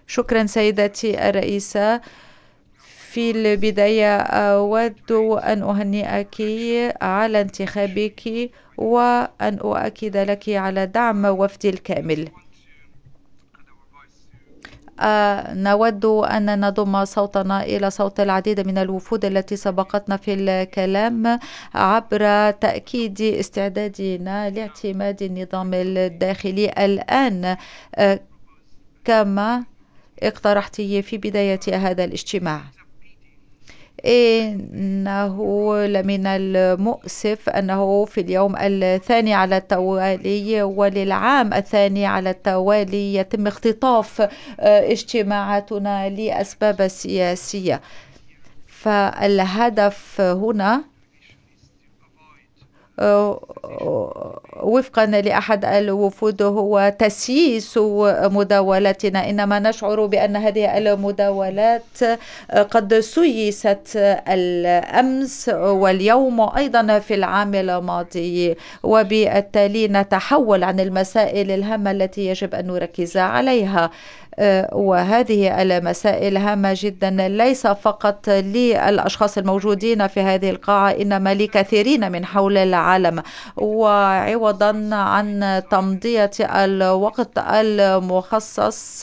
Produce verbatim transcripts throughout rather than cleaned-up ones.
شكرا سيدتي الرئيسة. في البداية أود أن أهنئك على انتخابك وأن أؤكد لك على دعم وفدي الكامل. نود أن نضم صوتنا إلى صوت العديد من الوفود التي سبقتنا في الكلام عبر تأكيد استعدادنا لاعتماد النظام الداخلي الآن كما اقترحت في بداية هذا الاجتماع. إنه لمن المؤسف أنه في اليوم الثاني على التوالي وللعام الثاني على التوالي يتم اختطاف اجتماعاتنا لأسباب سياسية. فالهدف هنا وفقا لأحد الوفود هو تسييس مداولتنا، إنما نشعر بأن هذه المداولات قد سيست الأمس واليوم أيضا في العام الماضي، وبالتالي نتحول عن المسائل الهامة التي يجب أن نركز عليها. وهذه المسائل هامة جدا ليس فقط للأشخاص الموجودين في هذه القاعة إنما لكثيرين من حول العالم. وعوضا عن تمضية الوقت المخصص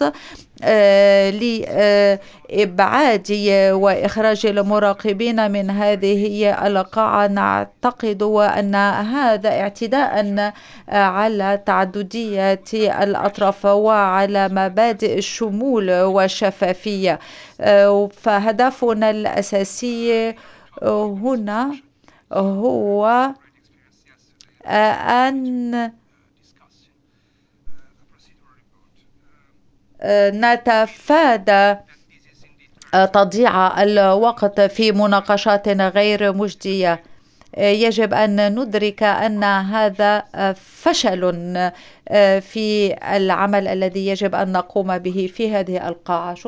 لإبعاد وإخراج المراقبين من هذه القاعة، نعتقد أن هذا اعتداء على تعددية الأطراف وعلى مبادئ الشمول والشفافية. فهدفنا الأساسي هنا هو أن نتفادى تضييع الوقت في مناقشات غير مجدية. يجب أن ندرك أن هذا فشل في العمل الذي يجب أن نقوم به في هذه القاعة.